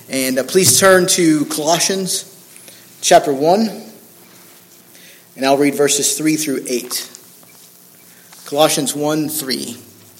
And please turn to Colossians chapter 1, and I'll read verses 3 through 8. Colossians 1, 3.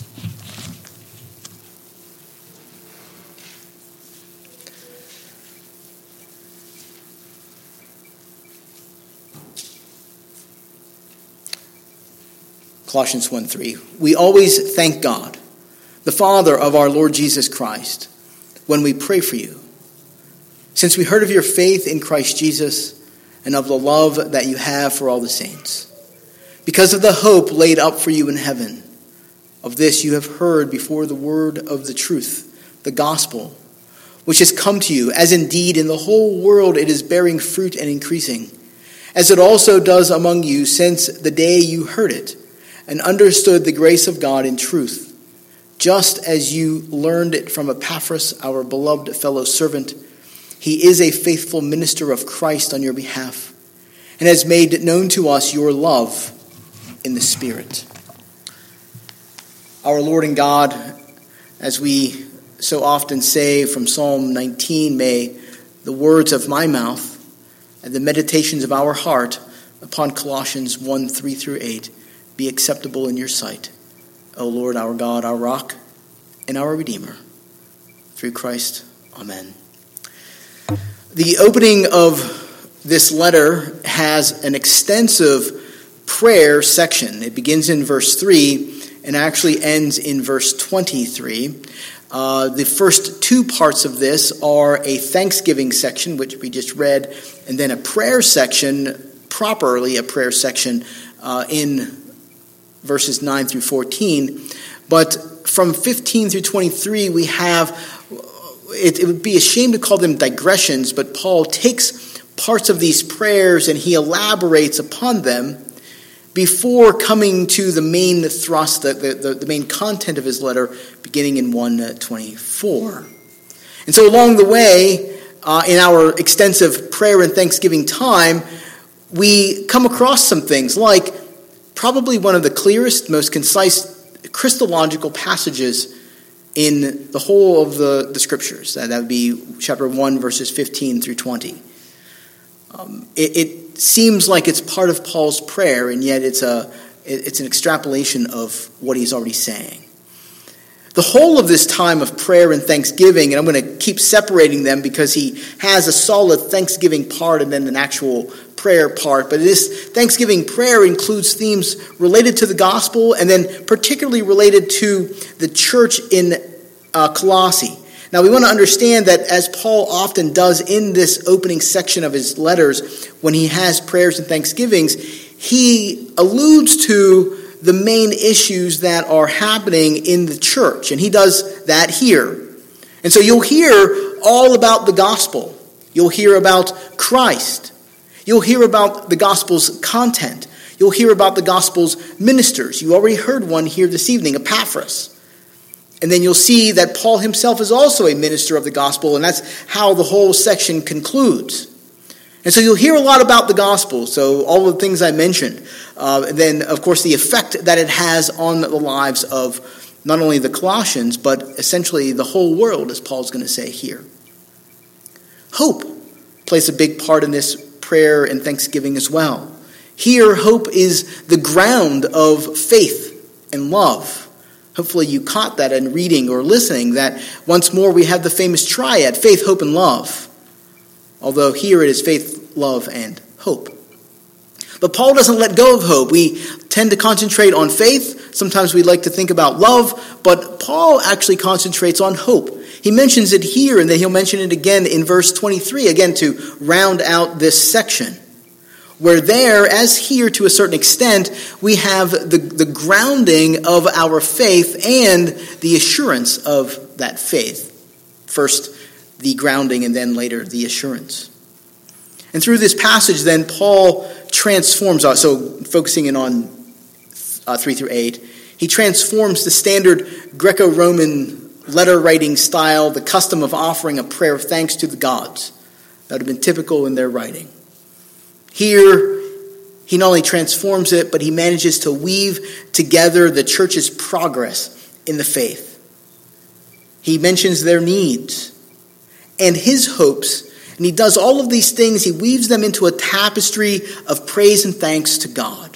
Colossians 1, 3. We always thank God, the Father of our Lord Jesus Christ, when we pray for you, since we heard of your faith in Christ Jesus and of the love that you have for all the saints. Because of the hope laid up for you in heaven, of this you have heard before the word of the truth, the gospel, which has come to you, as indeed in the whole world it is bearing fruit and increasing, as it also does among you since the day you heard it, and understood the grace of God in truth, just as you learned it from Epaphras, our beloved fellow servant. He is a faithful minister of Christ on your behalf, and has made known to us your love in the Spirit. Our Lord and God, as we so often say from Psalm 19, may the words of my mouth and the meditations of our heart upon Colossians 1, 3 through 8 be acceptable in your sight, O Lord, our God, our rock, and our Redeemer. Through Christ, amen. The opening of this letter has an extensive prayer section. It begins in verse 3 and actually ends in verse 23. The first two parts of this are a thanksgiving section, which we just read, and then a prayer section, properly a prayer section in verses 9 through 14. But from 15 through 23, we have, it would be a shame to call them digressions, but Paul takes parts of these prayers and he elaborates upon them before coming to the main thrust, the main content of his letter, beginning in 1:24. And so along the way, in our extensive prayer and thanksgiving time, we come across some things like probably one of the clearest, most concise, Christological passages in the whole of the Scriptures. That would be chapter 1, verses 15 through 20. It seems like it's part of Paul's prayer, and yet it's an extrapolation of what he's already saying. The whole of this time of prayer and thanksgiving, and I'm going to keep separating them because he has a solid thanksgiving part and then an actual prayer part, but this thanksgiving prayer includes themes related to the gospel and then particularly related to the church in Colossae. Now we want to understand that, as Paul often does in this opening section of his letters, when he has prayers and thanksgivings, he alludes to the main issues that are happening in the church, and he does that here. And so you'll hear all about the gospel. You'll hear about Christ. You'll hear about the gospel's content. You'll hear about the gospel's ministers. You already heard one here this evening, Epaphras. And then you'll see that Paul himself is also a minister of the gospel, and that's how the whole section concludes. And so you'll hear a lot about the gospel, so all the things I mentioned. And then, of course, the effect that it has on the lives of not only the Colossians, but essentially the whole world, as Paul's going to say here. Hope plays a big part in this prayer and thanksgiving as well. Here, hope is the ground of faith and love. Hopefully you caught that in reading or listening, that once more we have the famous triad, faith, hope, and love. Although here it is faith, love, and hope. But Paul doesn't let go of hope. We tend to concentrate on faith. Sometimes we like to think about love, but Paul actually concentrates on hope. He mentions it here, and then he'll mention it again in verse 23, again to round out this section. Where there, as here to a certain extent, we have the grounding of our faith and the assurance of that faith. First, the grounding, and then later, the assurance. And through this passage, then, Paul transforms us. So, focusing in on 3 through 8, he transforms the standard Greco-Roman letter-writing style, the custom of offering a prayer of thanks to the gods. That would have been typical in their writing. Here, he not only transforms it, but he manages to weave together the church's progress in the faith. He mentions their needs, and his hopes. And he does all of these things. He weaves them into a tapestry of praise and thanks to God.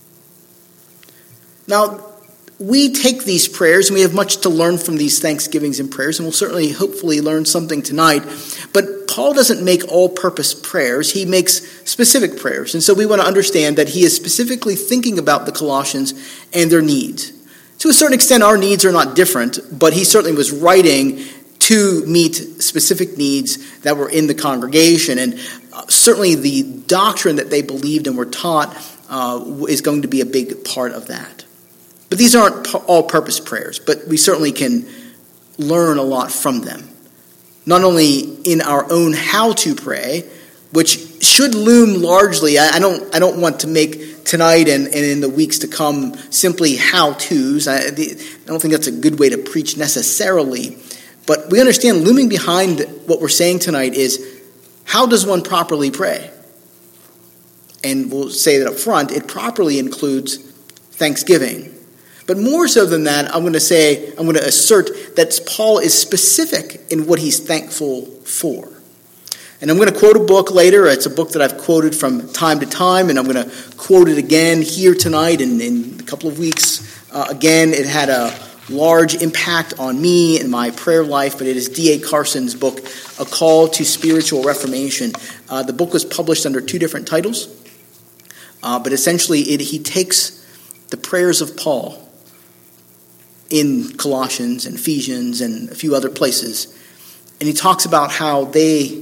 Now, we take these prayers, and we have much to learn from these thanksgivings and prayers, and we'll certainly, hopefully, learn something tonight. But Paul doesn't make all-purpose prayers. He makes specific prayers. And so we want to understand that he is specifically thinking about the Colossians and their needs. To a certain extent, our needs are not different, but he certainly was writing to meet specific needs that were in the congregation. And certainly the doctrine that they believed and were taught is going to be a big part of that. But these aren't all-purpose prayers, but we certainly can learn a lot from them. Not only in our own how to pray, which should loom largely. I don't want to make tonight and in the weeks to come simply how-tos. I don't think that's a good way to preach necessarily. But we understand looming behind what we're saying tonight is, how does one properly pray? And we'll say that up front, it properly includes thanksgiving. But more so than that, I'm going to assert that Paul is specific in what he's thankful for. And I'm going to quote a book later. It's a book that I've quoted from time to time, and I'm going to quote it again here tonight and in a couple of weeks. Again, it had a large impact on me and my prayer life, but it is D.A. Carson's book, A Call to Spiritual Reformation. The book was published under two different titles, but essentially he takes the prayers of Paul in Colossians and Ephesians and a few other places, and he talks about how they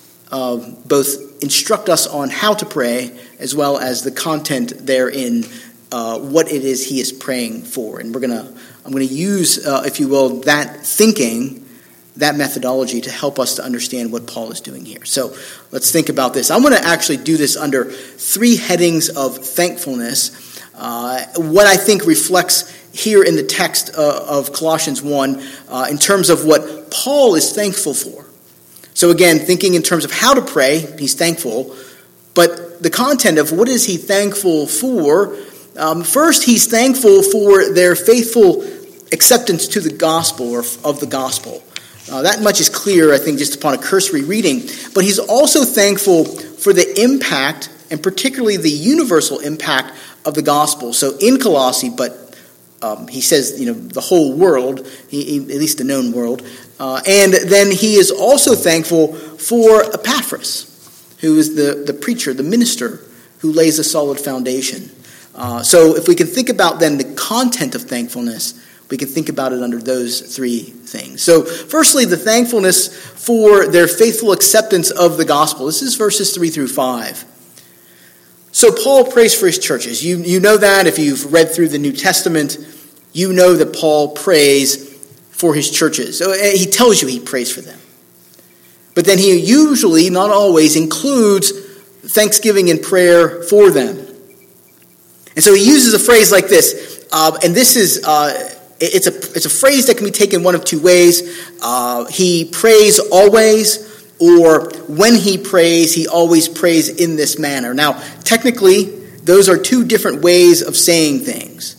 both instruct us on how to pray as well as the content therein, what it is he is praying for. And I'm going to use, if you will, that thinking, that methodology to help us to understand what Paul is doing here. So let's think about this. I'm going to actually do this under three headings of thankfulness. What I think reflects here in the text of Colossians 1 in terms of what Paul is thankful for. So again, thinking in terms of how to pray, he's thankful, but the content of what is he thankful for? First, he's thankful for their faithful acceptance to the gospel or of the gospel. That much is clear, I think, just upon a cursory reading. But he's also thankful for the impact, and particularly the universal impact of the gospel. So in Colossae, but he says, the whole world, at least the known world. And then he is also thankful for Epaphras, who is the preacher, the minister, who lays a solid foundation. So if we can think about then the content of thankfulness, we can think about it under those three things. So firstly, the thankfulness for their faithful acceptance of the gospel. This is verses 3 through 5. So Paul prays for his churches. You know that if you've read through the New Testament, you know that Paul prays for his churches. So he tells you he prays for them. But then he usually, not always, includes thanksgiving and prayer for them. And so he uses a phrase like this, and this is it's a phrase that can be taken one of two ways. He prays always, or when he prays, he always prays in this manner. Now, technically, those are two different ways of saying things.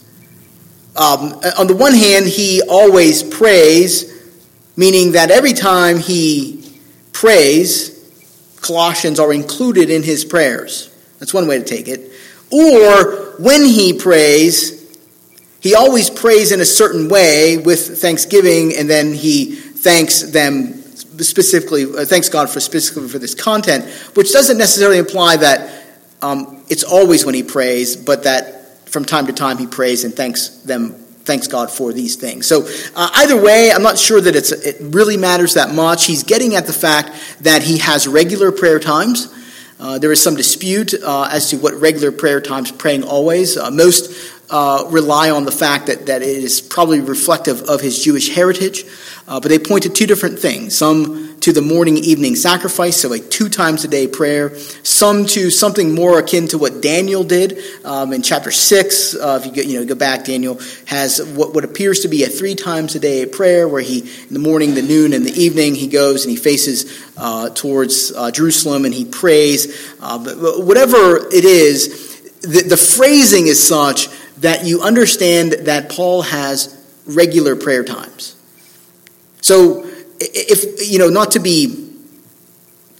On the one hand, he always prays, meaning that every time he prays, Colossians are included in his prayers. That's one way to take it. Or when he prays, he always prays in a certain way with thanksgiving, and then he thanks them specifically, thanks God specifically for this content, which doesn't necessarily imply that it's always when he prays, but that from time to time he prays and thanks God for these things. So either way, I'm not sure that it really matters that much. He's getting at the fact that he has regular prayer times. There is some dispute as to what regular prayer times, praying always. Most rely on the fact that it is probably reflective of his Jewish heritage. But they point to two different things. Some to the morning evening sacrifice, so a 2 times a day prayer. Some to something more akin to what Daniel did in chapter 6. If you go back, Daniel has what appears to be a 3 times a day prayer, where he, in the morning, the noon, and the evening, he goes and he faces towards Jerusalem and he prays. But whatever it is, the phrasing is such that you understand that Paul has regular prayer times. So, if not to be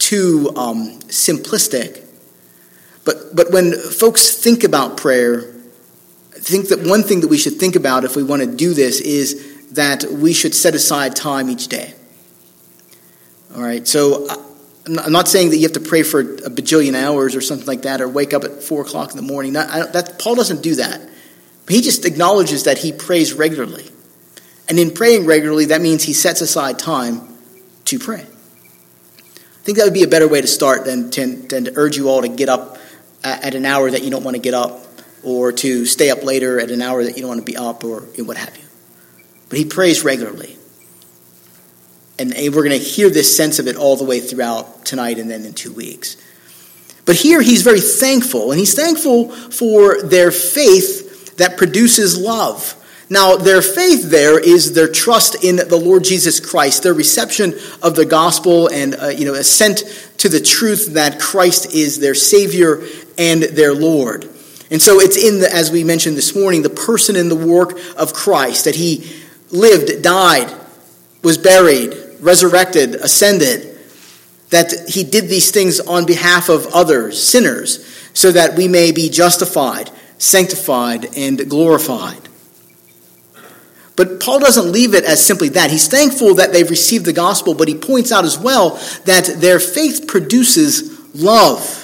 too simplistic. But when folks think about prayer, I think that one thing that we should think about if we want to do this is that we should set aside time each day. All right, so I'm not saying that you have to pray for a bajillion hours or something like that, or wake up at 4 o'clock in the morning. Paul doesn't do that. He just acknowledges that he prays regularly. And in praying regularly, that means he sets aside time to pray. I think that would be a better way to start than to urge you all to get up at an hour that you don't want to get up, or to stay up later at an hour that you don't want to be up, or what have you. But he prays regularly. And we're going to hear this sense of it all the way throughout tonight and then in 2 weeks. But here he's very thankful, and he's thankful for their faith that produces love. Now, their faith there is their trust in the Lord Jesus Christ, their reception of the gospel and assent to the truth that Christ is their Savior and their Lord. And so it's as we mentioned this morning, the person and the work of Christ, that he lived, died, was buried, resurrected, ascended, that he did these things on behalf of others, sinners, so that we may be justified, sanctified, and glorified. But Paul doesn't leave it as simply that. He's thankful that they've received the gospel, but he points out as well that their faith produces love.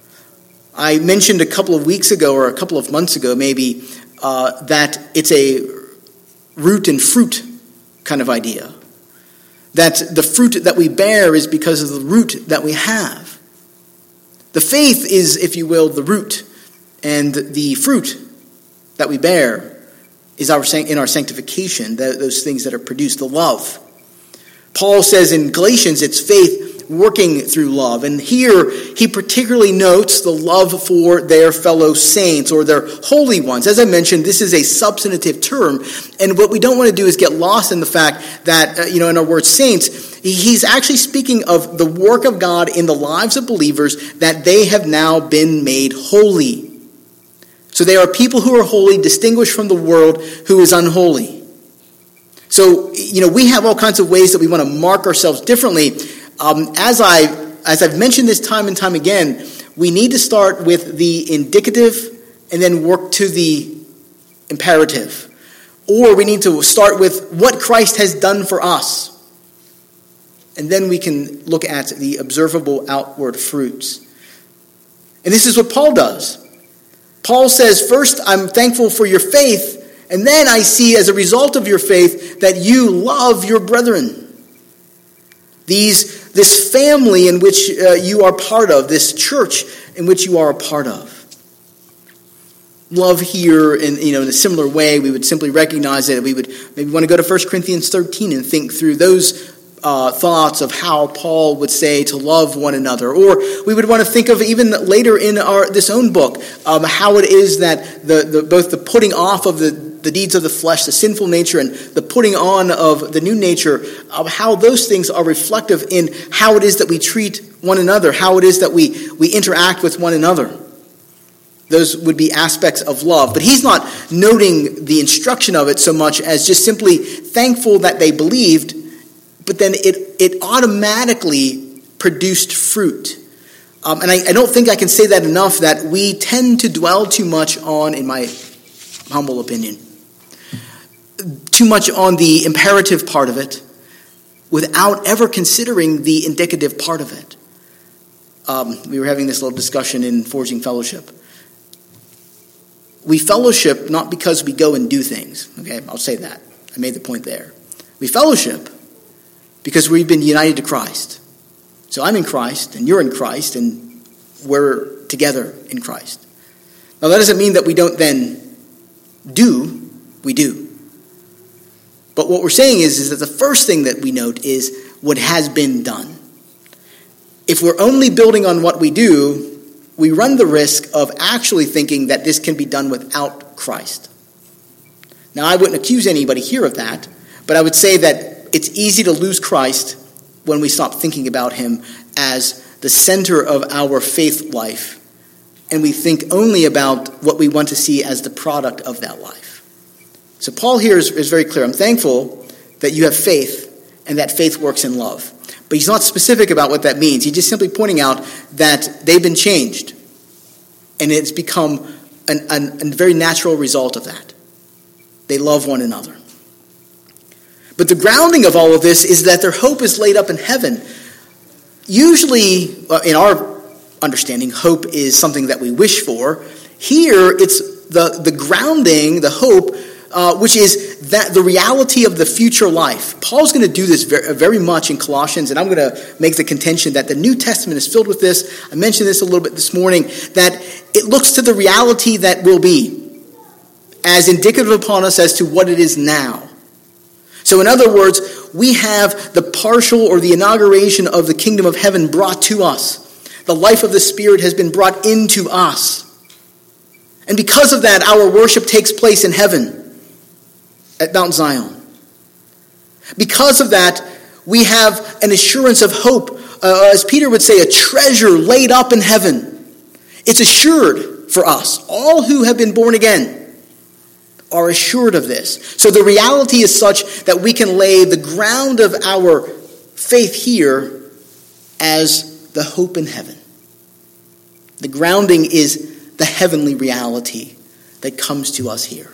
I mentioned a couple of weeks ago, or a couple of months ago maybe, that it's a root and fruit kind of idea. That the fruit that we bear is because of the root that we have. The faith is, if you will, the root, and the fruit that we bear is in our sanctification, those things that are produced, the love. Paul says in Galatians, it's faith working through love. And here he particularly notes the love for their fellow saints, or their holy ones. As I mentioned, this is a substantive term. And what we don't want to do is get lost in the fact that, in our word saints, he's actually speaking of the work of God in the lives of believers, that they have now been made holy. So they are people who are holy, distinguished from the world who is unholy. So, we have all kinds of ways that we want to mark ourselves differently. As I've mentioned this time and time again, we need to start with the indicative and then work to the imperative. Or we need to start with what Christ has done for us. And then we can look at the observable outward fruits. And this is what Paul does. Paul says, first, I'm thankful for your faith, and then I see as a result of your faith that you love your brethren. This family in which you are part of, this church in which you are a part of. Love here, in a similar way, we would simply recognize that we would maybe want to go to 1 Corinthians 13 and think through those thoughts of how Paul would say to love one another. Or we would want to think of even later in this own book, how it is that both the putting off of the deeds of the flesh, the sinful nature, and the putting on of the new nature, of how those things are reflective in how it is that we treat one another, how it is that we interact with one another. Those would be aspects of love. But he's not noting the instruction of it so much as just simply thankful that they believed, but then it automatically produced fruit. And I don't think I can say that enough, that we tend to dwell too much on, in my humble opinion, too much on the imperative part of it without ever considering the indicative part of it. We were having this little discussion in Forging Fellowship. We fellowship not because we go and do things. Okay, I'll say that. I made the point there. We fellowship because we've been united to Christ. So I'm in Christ, and you're in Christ, and we're together in Christ. Now that doesn't mean that we don't then do. We do. But what we're saying is that the first thing that we note is what has been done. If we're only building on what we do, we run the risk of actually thinking that this can be done without Christ. Now, I wouldn't accuse anybody here of that, but I would say that it's easy to lose Christ when we stop thinking about him as the center of our faith life, and we think only about what we want to see as the product of that life. So Paul here is very clear. I'm thankful that you have faith, and that faith works in love. but he's not specific about what that means. He's just simply pointing out that they've been changed, and it's become a very natural result of that. They love one another. But the grounding of all of this is that their hope is laid up in heaven. Usually, in our understanding, hope is something that we wish for. Here, it's the grounding, the hope, which is that the reality of the future life. Paul's going to do this very much in Colossians, and I'm going to make the contention that the New Testament is filled with this. I mentioned this a little bit this morning, that it looks to the reality that will be as indicative upon us as to what it is now. So in other words, we have the partial or the inauguration of the kingdom of heaven brought to us. The life of the Spirit has been brought into us. And because of that, our worship takes place in heaven at Mount Zion. Because of that, we have an assurance of hope. As Peter would say, a treasure laid up in heaven. It's assured for us. All who have been born again are assured of this. So the reality is such that we can lay the ground of our faith here as the hope in heaven. The grounding is the heavenly reality that comes to us here.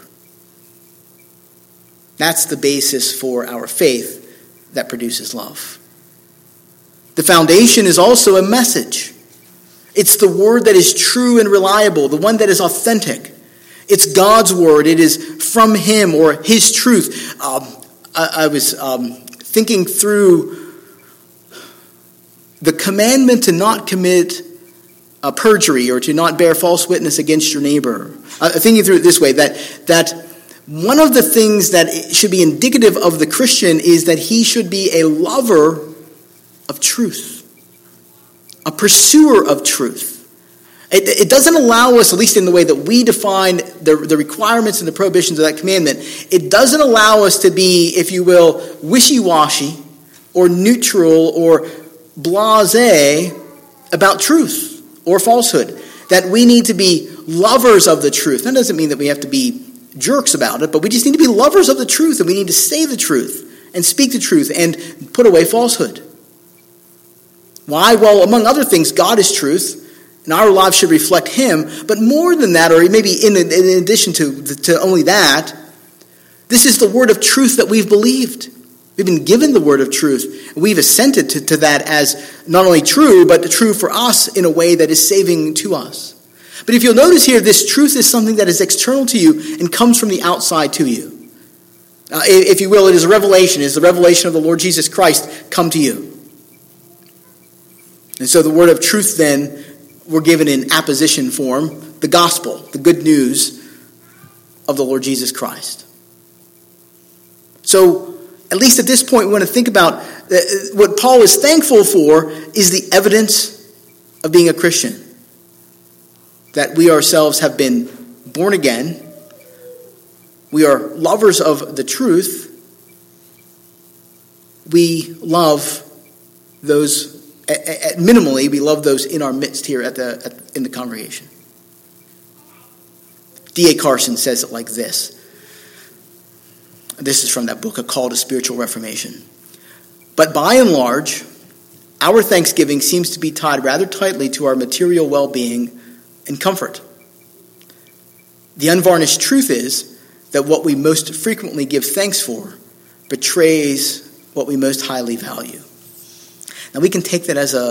That's the basis for our faith that produces love. The foundation is also a message. It's the word that is true and reliable, the one that is authentic. It's God's word. It is from him or his truth. I was thinking through the commandment to not commit perjury or to not bear false witness against your neighbor. Thinking through it this way, that one of the things that should be indicative of the Christian is that he should be a lover of truth, a pursuer of truth. It doesn't allow us, at least in the way that we define the requirements and the prohibitions of that commandment, it doesn't allow us to be, if you will, wishy-washy or neutral or blasé about truth or falsehood. That we need to be lovers of the truth. That doesn't mean that we have to be jerks about it, but we just need to be lovers of the truth, and we need to say the truth and speak the truth and put away falsehood. Why? Well, among other things, God is truth. And our lives should reflect him. But more than that, or maybe in addition to only that, this is the word of truth that we've believed. We've been given the word of truth. We've assented to that as not only true, but true for us in a way that is saving to us. But if you'll notice here, this truth is something that is external to you and comes from the outside to you. If you will, it is a revelation. It is the revelation of the Lord Jesus Christ come to you. And so the word of truth then, we're given in apposition form, the gospel, the good news of the Lord Jesus Christ. So, at least at this point, we want to think about what Paul is thankful for is the evidence of being a Christian. That we ourselves have been born again. We are lovers of the truth. We love those. Minimally, we love those in our midst here in the congregation. D.A. Carson says it like this. This is from that book, A Call to Spiritual Reformation. But by and large, our thanksgiving seems to be tied rather tightly to our material well-being and comfort. The unvarnished truth is that what we most frequently give thanks for betrays what we most highly value. Now we can take that as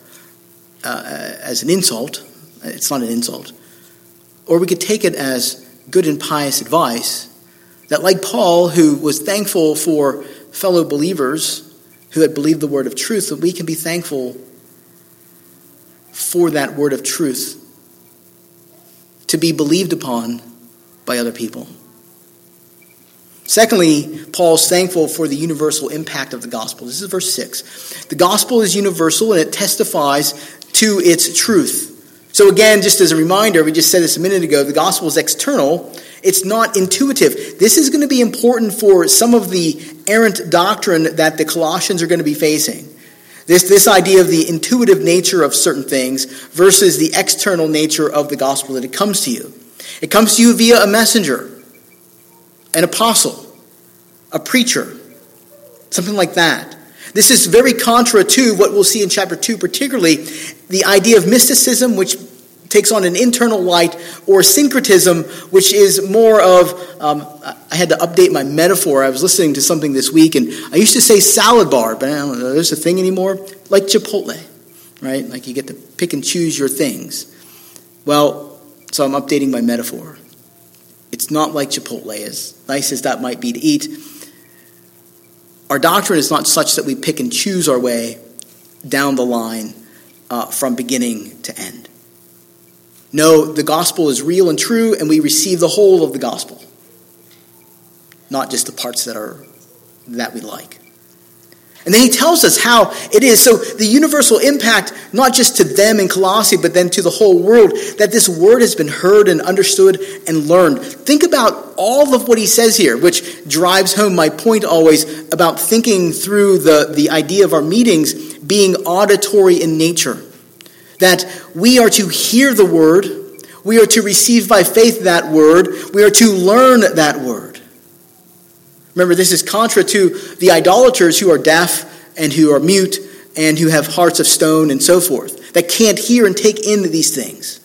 an insult. It's not an insult. Or we could take it as good and pious advice that, like Paul, who was thankful for fellow believers who had believed the word of truth, that we can be thankful for that word of truth to be believed upon by other people. Secondly, Paul's thankful for the universal impact of the gospel. This is verse 6. The gospel is universal and it testifies to its truth. So again, just as a reminder, we just said this a minute ago, the gospel is external. It's not intuitive. This is going to be important for some of the errant doctrine that the Colossians are going to be facing. This idea of the intuitive nature of certain things versus the external nature of the gospel that it comes to you. It comes to you via a messenger, an apostle, a preacher, something like that. This is very contra to what we'll see in chapter 2, particularly the idea of mysticism, which takes on an internal light, or syncretism, which is more of, I had to update my metaphor. I was listening to something this week, and I used to say salad bar, but I don't know, there's a thing anymore, like Chipotle, right? Like you get to pick and choose your things. Well, so I'm updating my metaphor. It's not like Chipotle, as nice as that might be to eat. Our doctrine is not such that we pick and choose our way down the line from beginning to end. No, the gospel is real and true, and we receive the whole of the gospel, not just the parts that we like. And then he tells us how it is. So the universal impact, not just to them in Colossae, but then to the whole world, that this word has been heard and understood and learned. Think about all of what he says here, which drives home my point always about thinking through the idea of our meetings being auditory in nature. That we are to hear the word, we are to receive by faith that word, we are to learn that word. Remember, this is contra to the idolaters who are deaf and who are mute and who have hearts of stone and so forth, that can't hear and take in these things.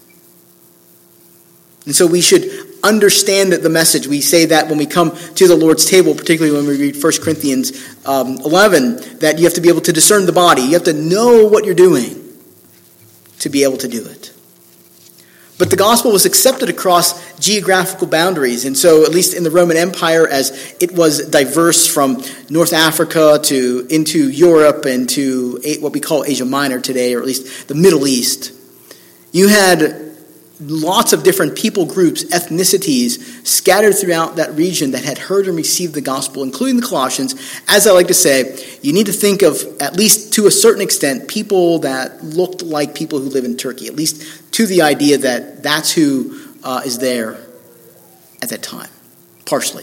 And so we should understand the message. We say that when we come to the Lord's table, particularly when we read 1 Corinthians 11, that you have to be able to discern the body. You have to know what you're doing to be able to do it. But the gospel was accepted across geographical boundaries. And so, at least in the Roman Empire, as it was diverse from North Africa into Europe and to what we call Asia Minor today, or at least the Middle East, you had lots of different people groups, ethnicities, scattered throughout that region that had heard and received the gospel, including the Colossians. As I like to say, you need to think of, at least to a certain extent, people that looked like people who live in Turkey, at least to the idea that that's who is there at that time, partially.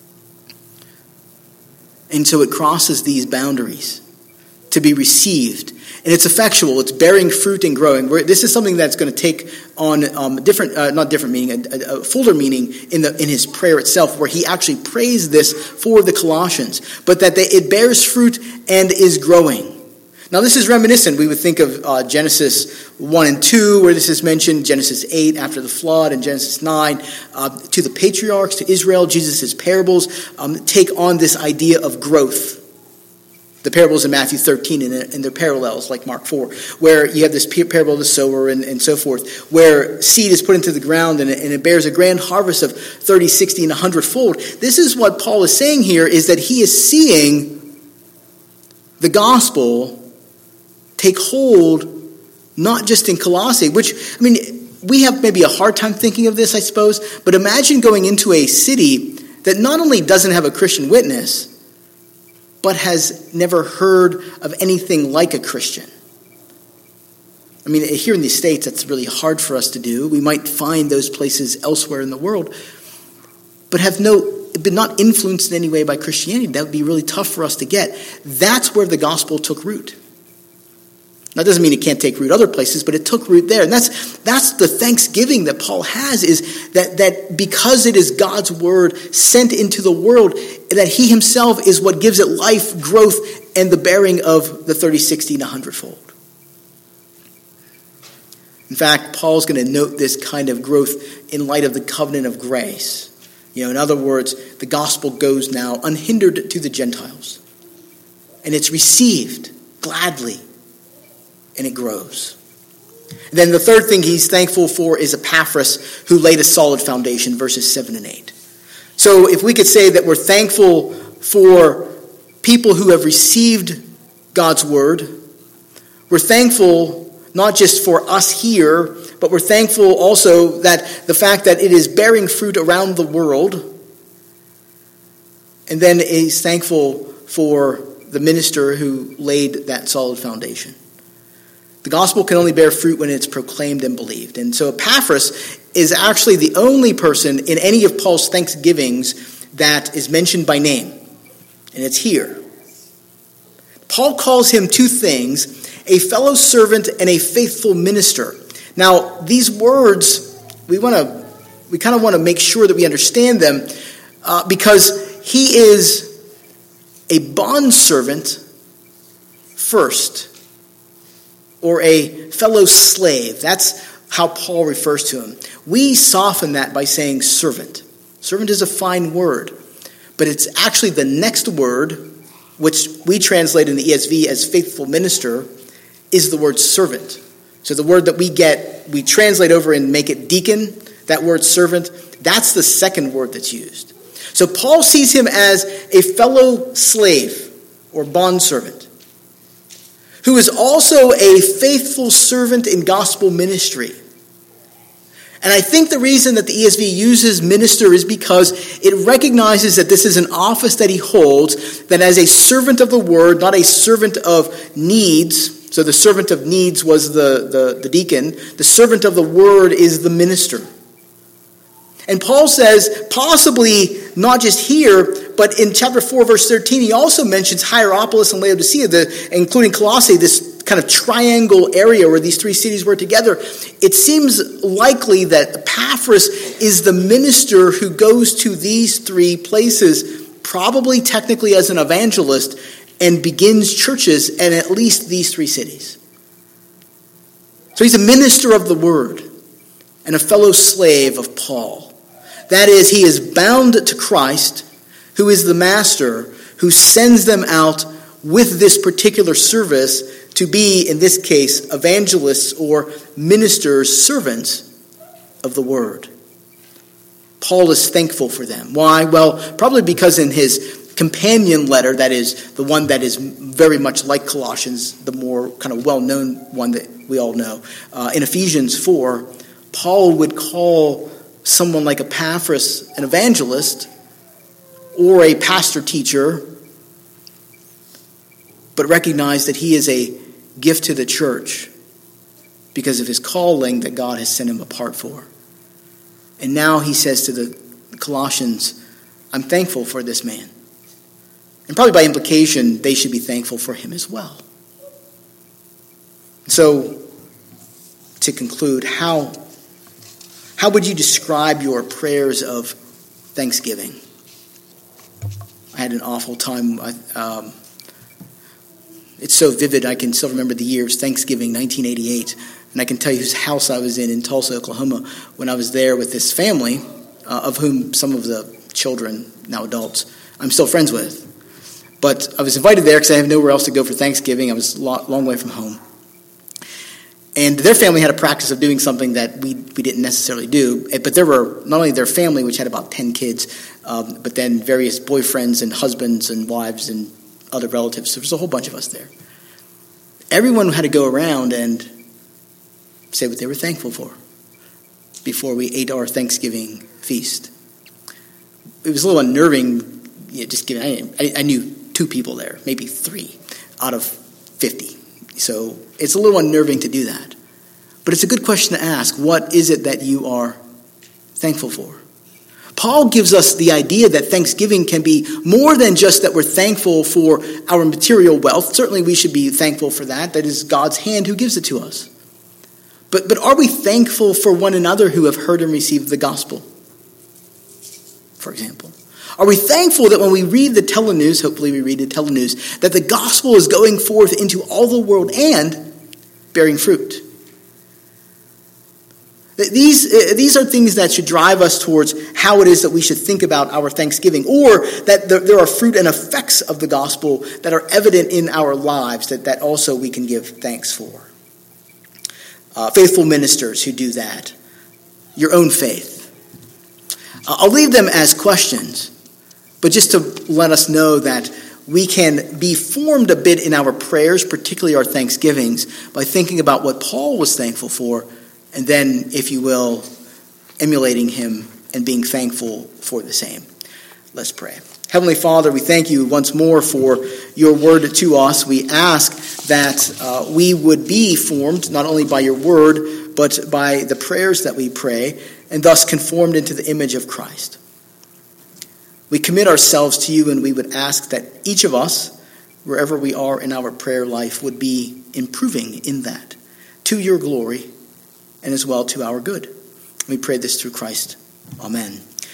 And so it crosses these boundaries to be received. And it's effectual. It's bearing fruit and growing. This is something that's going to take on a fuller meaning in his prayer itself, where he actually prays this for the Colossians, but that it bears fruit and is growing. Now, this is reminiscent. We would think of Genesis 1 and 2, where this is mentioned, Genesis 8 after the flood, and Genesis 9 to the patriarchs, to Israel. Jesus' parables take on this idea of growth. The parables in Matthew 13 and their parallels, like Mark 4, where you have this parable of the sower and so forth, where seed is put into the ground and it bears a grand harvest of 30, 60, and 100-fold. This is what Paul is saying here, is that he is seeing the gospel take hold, not just in Colossae, which, I mean, we have maybe a hard time thinking of this, I suppose, but imagine going into a city that not only doesn't have a Christian witness, but has never heard of anything like a Christian. I mean, here in the States, that's really hard for us to do. We might find those places elsewhere in the world, but have been not influenced in any way by Christianity. That would be really tough for us to get. That's where the gospel took root. That doesn't mean it can't take root other places, but it took root there. And that's the thanksgiving that Paul has, is that because it is God's word sent into the world, that he himself is what gives it life, growth, and the bearing of the 30, 60, and 100-fold. In fact, Paul's going to note this kind of growth in light of the covenant of grace. In other words, the gospel goes now unhindered to the Gentiles. And it's received gladly. And it grows. And then the third thing he's thankful for is Epaphras, who laid a solid foundation, verses 7 and 8. So if we could say that we're thankful for people who have received God's word, we're thankful not just for us here, but we're thankful also that the fact that it is bearing fruit around the world. And then he's thankful for the minister who laid that solid foundation. The gospel can only bear fruit when it's proclaimed and believed. And so Epaphras is actually the only person in any of Paul's thanksgivings that is mentioned by name. And it's here. Paul calls him two things: a fellow servant and a faithful minister. Now, these words, we kind of want to make sure that we understand them because he is a bondservant first, or a fellow slave. That's how Paul refers to him. We soften that by saying servant. Servant is a fine word, but it's actually the next word, which we translate in the ESV as faithful minister, is the word servant. So the word that we translate over and make it deacon, that word servant, that's the second word that's used. So Paul sees him as a fellow slave or bondservant, who is also a faithful servant in gospel ministry. And I think the reason that the ESV uses minister is because it recognizes that this is an office that he holds, that as a servant of the word, not a servant of needs. So the servant of needs was the deacon. The servant of the word is the minister. And Paul says, possibly not just here, but in chapter 4, verse 13, he also mentions Hierapolis and Laodicea, including Colossae, this kind of triangle area where these three cities were together. It seems likely that Epaphras is the minister who goes to these three places, probably technically as an evangelist, and begins churches in at least these three cities. So he's a minister of the word and a fellow slave of Paul. That is, he is bound to Christ, who is the master, who sends them out with this particular service to be, in this case, evangelists or ministers, servants of the word. Paul is thankful for them. Why? Well, probably because in his companion letter, that is the one that is very much like Colossians, the more kind of well-known one that we all know, in Ephesians 4, Paul would call someone like Epaphras an evangelist or a pastor-teacher, but recognize that he is a gift to the church because of his calling that God has sent him apart for. And now he says to the Colossians, I'm thankful for this man. And probably by implication, they should be thankful for him as well. So, to conclude, how would you describe your prayers of thanksgiving? I had an awful time. It's so vivid, I can still remember the year. It was Thanksgiving, 1988. And I can tell you whose house I was in Tulsa, Oklahoma, when I was there with this family, of whom some of the children, now adults, I'm still friends with. But I was invited there because I have nowhere else to go for Thanksgiving. I was a long way from home. And their family had a practice of doing something that we didn't necessarily do. But there were not only their family, which had about 10 kids, but then various boyfriends and husbands and wives and other relatives. So there was a whole bunch of us there. Everyone had to go around and say what they were thankful for before we ate our Thanksgiving feast. It was a little unnerving. Just kidding. I knew 2 people there, maybe 3 out of 50. So it's a little unnerving to do that. But it's a good question to ask. What is it that you are thankful for? Paul gives us the idea that thanksgiving can be more than just that we're thankful for our material wealth. Certainly we should be thankful for that. That is God's hand who gives it to us. But are we thankful for one another who have heard and received the gospel? For example. Are we thankful that when we read the telenews, hopefully we read the telenews, that the gospel is going forth into all the world and bearing fruit? These are things that should drive us towards how it is that we should think about our thanksgiving, or that there are fruit and effects of the gospel that are evident in our lives that also we can give thanks for. Faithful ministers who do that. Your own faith. I'll leave them as questions, but just to let us know that we can be formed a bit in our prayers, particularly our thanksgivings, by thinking about what Paul was thankful for, and then, if you will, emulating him and being thankful for the same. Let's pray. Heavenly Father, we thank you once more for your word to us. We ask that we would be formed not only by your word, but by the prayers that we pray, and thus conformed into the image of Christ. We commit ourselves to you, and we would ask that each of us, wherever we are in our prayer life, would be improving in that, to your glory, and as well to our good. We pray this through Christ. Amen.